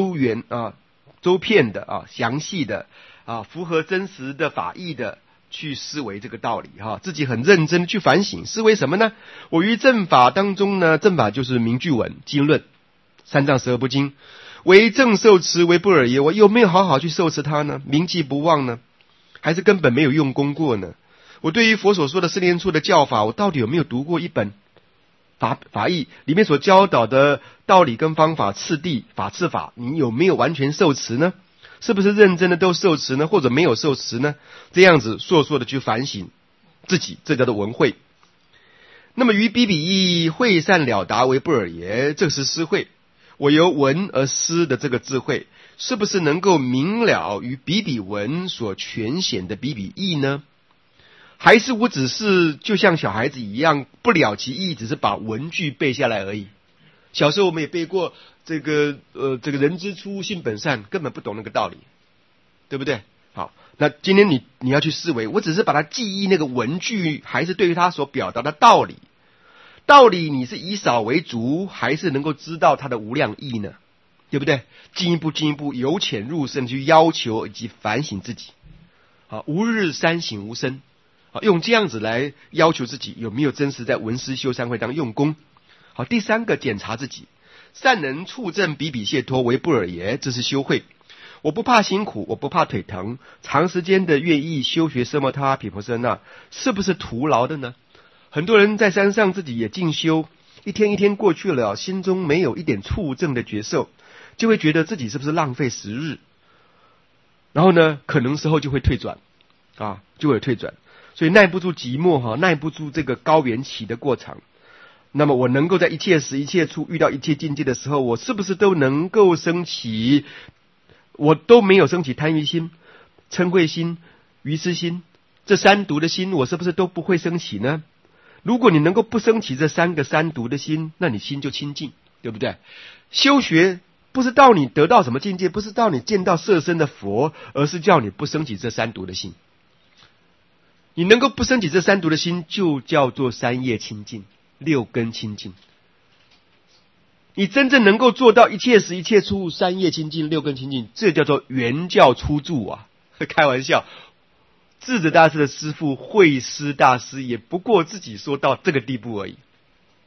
的啊，详细的啊，符合真实的法义的去思维这个道理哈，自己很认真的去反省，思维什么呢？我于正法当中呢，正法就是名句文、经论、三藏十二部经，为正受持为不尔耶，我有没有好好去受持它呢？铭记不忘呢？还是根本没有用功过呢？我对于佛所说的四念处的教法，我到底有没有读过一本法义里面所教导的道理跟方法次第法次法，你有没有完全受持呢？是不是认真的都受持呢？或者没有受持呢？这样子硕的去反省自己，这叫做闻慧。那么于比比义慧善了达为不尔耶，这是思慧。我由闻而思的这个智慧，是不是能够明了于比比闻所全显的比比义呢？还是我只是就像小孩子一样，不了其意，只是把文句背下来而已？小时候我们也背过这个人之初性本善，根本不懂那个道理，对不对？好，那今天你要去思维，我只是把它记忆那个文句，还是对于它所表达的道理你是以少为足，还是能够知道它的无量义呢？对不对？进一步由浅入深去要求以及反省自己。好，吾日三省吾身，好，用这样子来要求自己有没有真实在闻思修三慧当用功。好，第三个检查自己，善能处正比比解脱为不尔耶，这是修慧。我不怕辛苦，我不怕腿疼，长时间的愿意修学奢摩他毗婆舍那，是不是徒劳的呢？很多人在山上自己也进修，一天一天过去了，心中没有一点处正的觉受，就会觉得自己是不是浪费时日，然后呢，可能时候就会退转啊，所以耐不住寂寞哈，耐不住这个高原期的过程。那么我能够在一切时一切处遇到一切境界的时候，我是不是都能够升起？我都没有升起贪欲心、嗔恚心、愚痴心，这三毒的心，我是不是都不会升起呢？如果你能够不升起这三个三毒的心，那你心就清净，对不对？修学不是到你得到什么境界，不是到你见到色身的佛，而是叫你不升起这三毒的心。你能够不升起这三毒的心，就叫做三业清净，六根清净。你真正能够做到一切时一切处三业清净六根清净，这叫做圆教初住啊！开玩笑，智者大师的师父慧师大师也不过自己说到这个地步而已。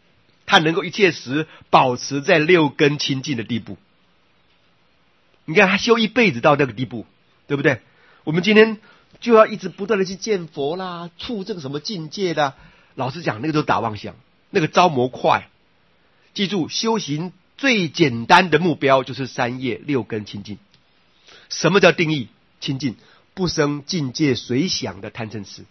他能够一切时保持在六根清净的地步。你看他修一辈子到那个地步，对不对？我们今天就要一直不断的去见佛啦，触证什么境界啦。老实讲，那个都打妄想，那个招魔快。记住，修行最简单的目标就是三业六根清净。什么叫定义清净？不生境界随想的贪嗔痴，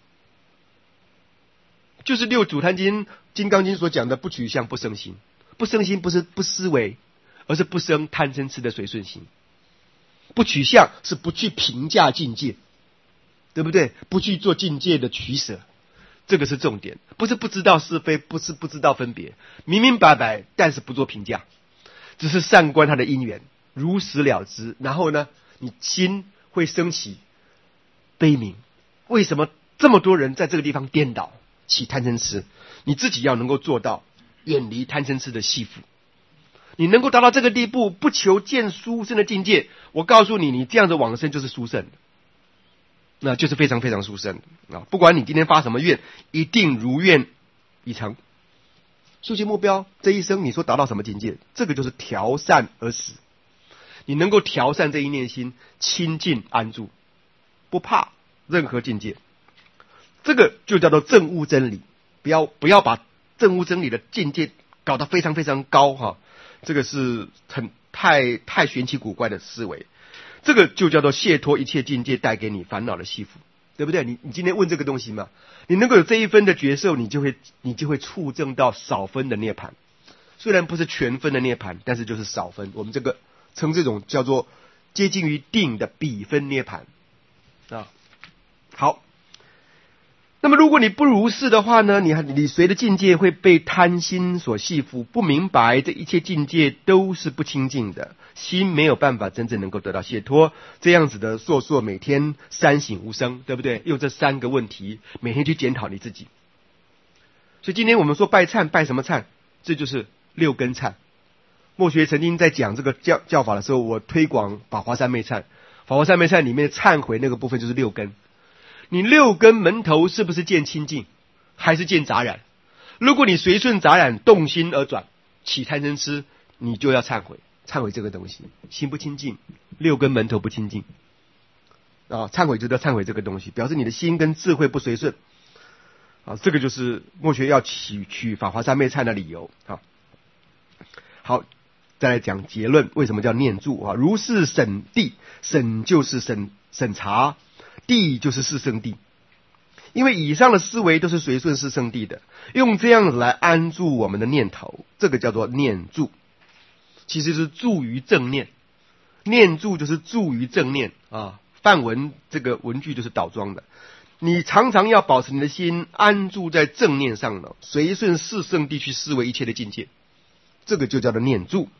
就是六祖坛经、金刚经所讲的不取相不生心。不生心不是不思维，而是不生贪嗔痴的随顺心。不取相是不去评价境界，对不对？不去做境界的取舍，这个是重点。不是不知道是非，不是不知道分别，明明白白，但是不做评价，只是善观他的因缘，如实了之。然后呢，你心会升起悲悯，为什么这么多人在这个地方颠倒起贪嗔痴？你自己要能够做到远离贪嗔痴的系缚。你能够达到这个地步，不求见殊胜的境界，我告诉你，你这样的往生就是殊胜的，那就是非常非常殊胜的啊！不管你今天发什么愿，一定如愿以偿。修行目标，这一生你说达到什么境界？这个就是调善而死。你能够调善这一念心，清净安住，不怕任何境界，这个就叫做证悟真理。不要把证悟真理的境界搞得非常非常高哈。这个是太玄奇古怪的思维，这个就叫做解脱一切境界带给你烦恼的系缚，对不对？你今天问这个东西嘛，你能够有这一分的觉受，你就会触证到少分的涅槃，虽然不是全分的涅槃，但是就是少分。我们这个称这种叫做接近于定的比分涅槃啊。好。那么如果你不如是的话呢，你随的境界会被贪心所系缚，不明白这一切境界都是不清净的，心没有办法真正能够得到解脱。这样子的烁每天三省吾身，对不对？用这三个问题每天去检讨你自己。所以今天我们说拜忏，拜什么忏？这就是六根忏。墨学曾经在讲这个教法的时候，我推广法华三昧忏。法华三昧忏里面的忏悔那个部分就是六根。你六根门头是不是见清净，还是见杂染？如果你随顺杂染动心而转，起贪嗔痴，你就要忏悔这个东西，心不清净，六根门头不清净啊，忏悔就要忏悔这个东西，表示你的心跟智慧不随顺啊，这个就是墨学要取法华三昧忏的理由啊。好，再来讲结论，为什么叫念住啊？如是审谛，审就是审查。谛就是四圣谛，因为以上的思维都是随顺四圣谛的，用这样子来安住我们的念头，这个叫做念住，其实是住于正念。念住就是住于正念啊。梵文这个文句就是倒装的，你常常要保持你的心安住在正念上了，随顺四圣谛去思维一切的境界，这个就叫做念住。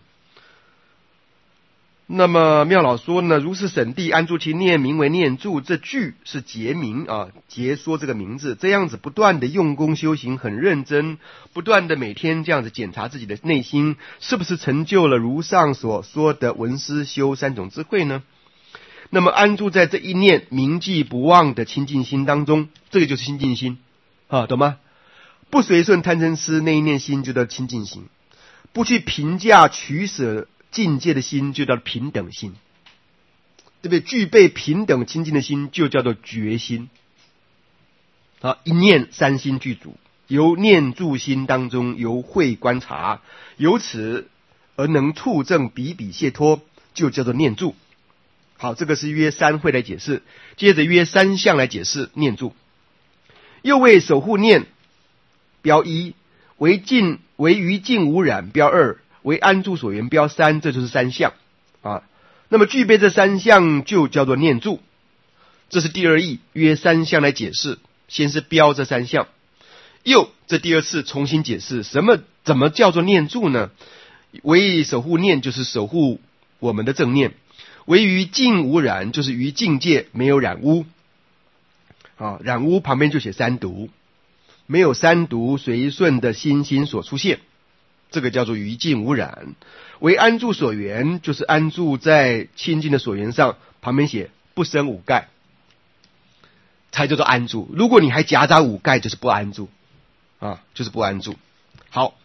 那么妙老说呢，如是审谛，安住其念，名为念住。这句是结名啊，结说这个名字，这样子不断的用功修行，很认真，不断的每天这样子检查自己的内心，是不是成就了如上所说的闻思修三种智慧呢？那么安住在这一念铭记不忘的清净心当中，这个就是清净心啊，懂吗？不随顺贪嗔痴那一念心就叫清净心，不去评价取舍境界的心就叫平等心，对不对？具备平等清净的心就叫做觉心啊，一念三心具足，由念住心当中由慧观察，由此而能触证比比解脱，就叫做念住。好，这个是约三会来解释，接着约三相来解释念住。又为守护念标一，为于净无染标二，为安住所缘标三，这就是三相啊。那么具备这三相就叫做念住，这是第二义，约三相来解释。先是标这三相，又这第二次重新解释怎么叫做念住呢？为守护念就是守护我们的正念，为于净无染就是于境界没有染污啊，染污旁边就写三毒，没有三毒随顺的心所出现，这个叫做于净无染。为安住所缘就是安住在清净的所缘上，旁边写不生五盖，才叫做安住。如果你还夹杂五盖，就是不安住啊，就是不安住。好，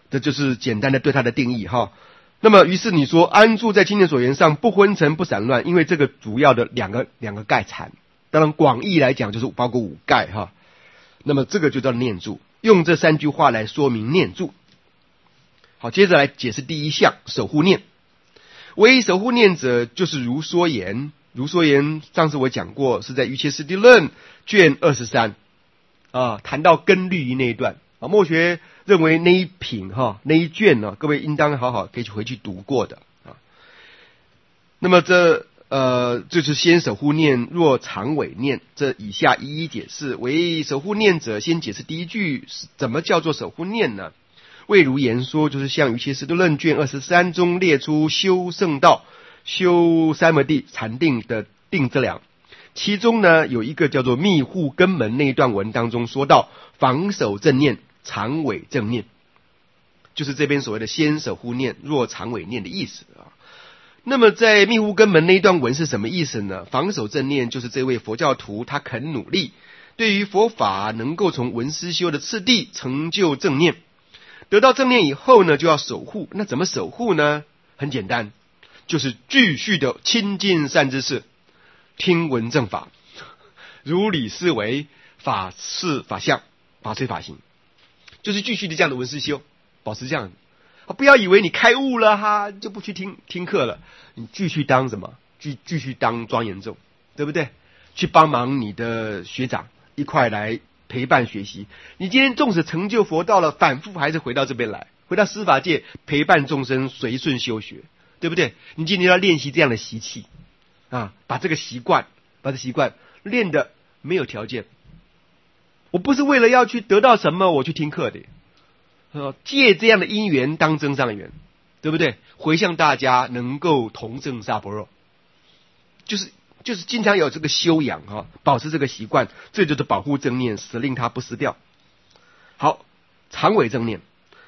这就是简单的对它的定义哈。那么于是你说安住在青年所言上，不昏沉不散乱，因为这个主要的两个盖禅，当然广义来讲就是包括五盖哈。那么这个就叫念住，用这3句话来说明念住。好，接着来解释第一项守护念。唯守护念者，就是如说言。如说言上次我讲过，是在《瑜伽师地论》卷23啊，谈到根律仪那一段啊。墨学认为那一品那一卷呢，各位应当好好可以回去读过的啊。那么就是先守护念，若常违念，这以下一一解释。为守护念者，先解释第一句怎么叫做守护念呢？魏如言说，就是像《瑜伽师地论》卷23中列出修圣道、修三摩地、禅定的定之量，其中呢有一个叫做密护根门那一段文当中说到防守正念、常违正念，就是这边所谓的先守护念，若常违念的意思啊。那么在密护根门那一段文是什么意思呢？防守正念就是这位佛教徒他肯努力，对于佛法能够从闻思修的次第成就正念，得到正念以后呢就要守护。那怎么守护呢？很简单，就是继续的亲近善知识，听闻正法，如理思维，法是法相，法随法行，就是继续的这样的闻思修，保持这样。不要以为你开悟了就不去听课了，你继续当什么？继续当庄严众，对不对？去帮忙你的学长一块来陪伴学习。你今天纵使成就佛道了，反复还是回到这边来，回到司法界陪伴众生随顺修学，对不对？你今天要练习这样的习气啊，把这习惯练得没有条件。我不是为了要去得到什么我去听课的，借这样的因缘当增上缘，对不对？回向大家能够同证萨婆若，就是经常有这个修养保持这个习惯，这就是保护正念，使令它不失掉。好，常违正念，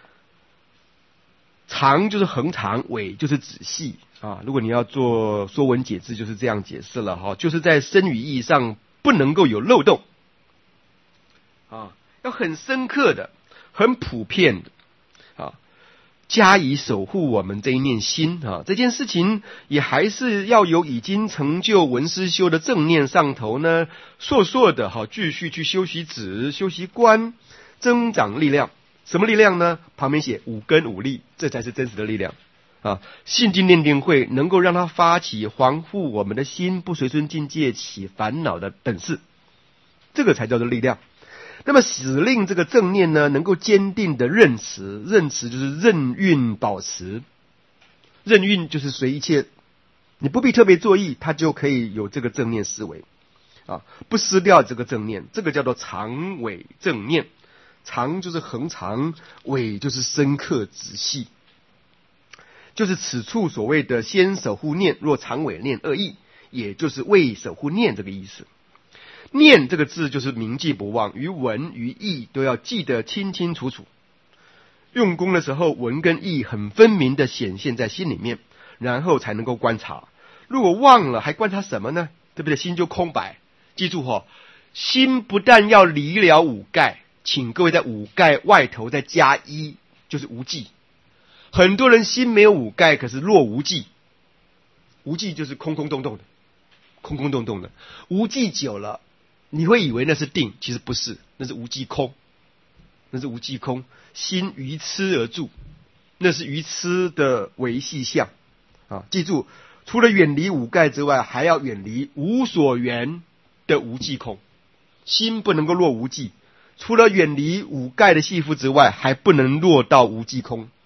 常就是恒常，违就是仔细啊。如果你要做说文解字，就是这样解释了就是在深语意义上不能够有漏洞啊，要很深刻的、很普遍的加以守护我们这一念心这件事情也还是要由已经成就闻思修的正念上头呢，硕的继续去修习止、修习观，增长力量。什么力量呢？旁边写五根五力，这才是真实的力量信经念定慧能够让它发起防护我们的心不随顺境界起烦恼的本事，这个才叫做力量。那么使令这个正念呢能够坚定的任持就是任运保持，任运就是随一切，你不必特别作意，它就可以有这个正念思维不失掉这个正念，这个叫做常违正念。常就是恒常，违就是深刻仔细，就是此处所谓的先守护念，若常违念二义，也就是为守护念这个意思。念这个字就是铭记不忘，于文于意都要记得清清楚楚。用功的时候，文跟意很分明的显现在心里面，然后才能够观察。如果忘了，还观察什么呢？对不对？心就空白。记住心不但要离了五盖，请各位在五盖外头再加一，就是无记。很多人心没有五盖，可是若无记。无记就是空空洞洞的，无记久了你会以为那是定，其实不是，那是无记空，心于痴而住，那是于痴的维系相记住，除了远离五盖之外，还要远离无所缘的无记空。心不能够落无记，除了远离五盖的系缚之外，还不能落到无记空。